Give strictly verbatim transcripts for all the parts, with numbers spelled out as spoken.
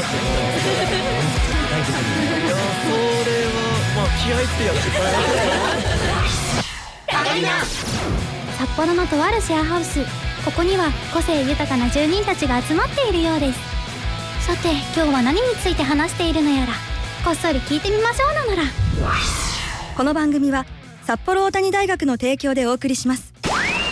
まあ気合ってやつ札幌のとあるシェアハウス、ここには個性豊かな住人たちが集まっているようです。さて今日は何について話しているのやら、こっそり聞いてみましょうなのら。 この番組は札幌大谷大学の提供でお送りします。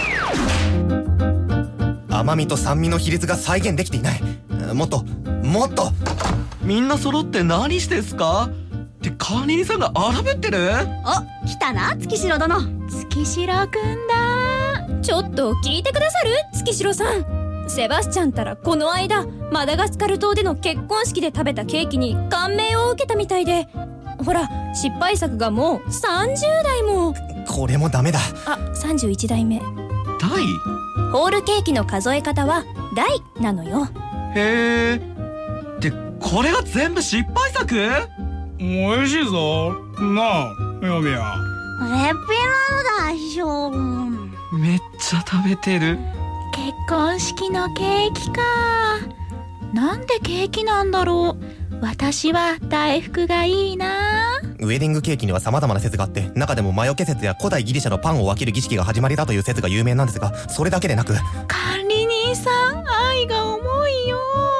甘みと酸味の比率が再現できていない。もっともっと。 みんな揃って何してんすかって管理人さんが荒ぶってる。 お、来たな月城殿。 月城くんだ。ちょっと聞いてくださる月城さん。セバスチャンたらこの間マダガスカル島での結婚式で食べたケーキに感銘を受けたみたいで、ほら失敗作がもうさんじゅうだいも。 これもダメだ。 あ、さんじゅういちだいめ。 大？ ホールケーキの数え方は大なのよ。 へー。ってこれが全部失敗作？ 美味しいぞなあみやみや。 レピなのだしょ。 めっちゃ食べてる。 結婚式のケーキか。なんでケーキなんだろう。私は大福がいいな。 ウェディングケーキには様々な説があって、中でも魔除け説や古代ギリシャのパンを分ける儀式が始まりだという説が有名なんですが、それだけでなく、 管理人さん愛が重いよ。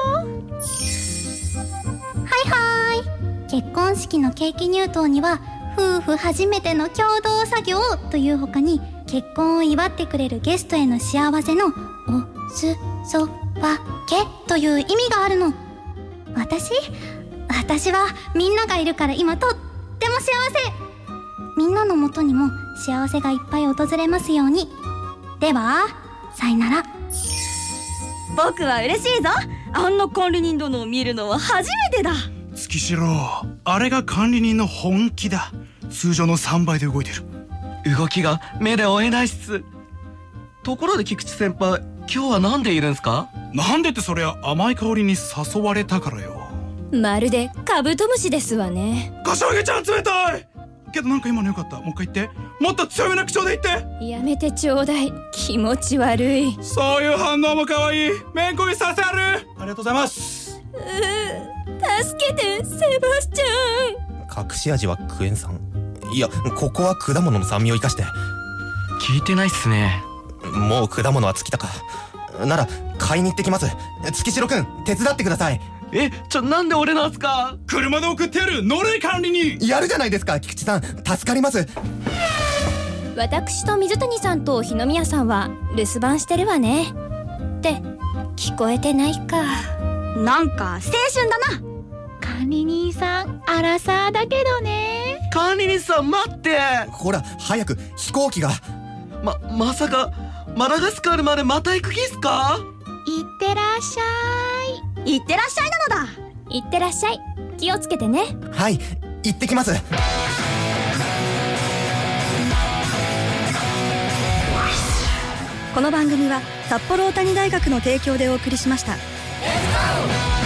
はいはーい。結婚式のケーキ入刀には夫婦初めての共同作業という他に、結婚を祝ってくれるゲストへの幸せのおすそばけという意味があるの。私私はみんながいるから今とっても幸せ。みんなのもとにも幸せがいっぱい訪れますように。ではさよなら。 僕は嬉しいぞ。あんな管理人殿を見るのは初めてだ。 月城、あれが管理人の本気だ。通常のさんばいで動いてる。 動きが目で追えないっす。ところで菊池先輩、今日はなんでいるんすか？ なんでってそりゃ甘い香りに誘われたからよ。 まるでカブトムシですわね。 柏木ちゃん冷たいけどなんか今のよかった。もう一回言って。もっと強めな口調で言って。 やめてちょうだい。気持ち悪い。 そういう反応も可愛い。めんこいさせある。ありがとうございます。 うー、助けてセバスチャン。 隠し味はクエン酸。いや、ここは果物の酸味を生かして。 聞いてないっすね。 もう果物は尽きたか。なら買いに行ってきます。月城くん手伝ってください。 え、ちょ、なんで俺なんすか？ 車で送ってやる。乗れ管理人。 やるじゃないですか菊池さん、助かります。 私と水谷さんと日宮さんは留守番してるわね。って聞こえてないか。 なんか青春だな。 管理人さんアラサーだけどね。 管理人さん待って。 ほら早く、飛行機が。 ま、まさかマダガスカルまでまた行く気っすか？ いってらっしゃい。 いってらっしゃいなのだ。 いってらっしゃい。気をつけてね。 はい、行ってきます。 この番組は札幌大谷大学の提供でお送りしました。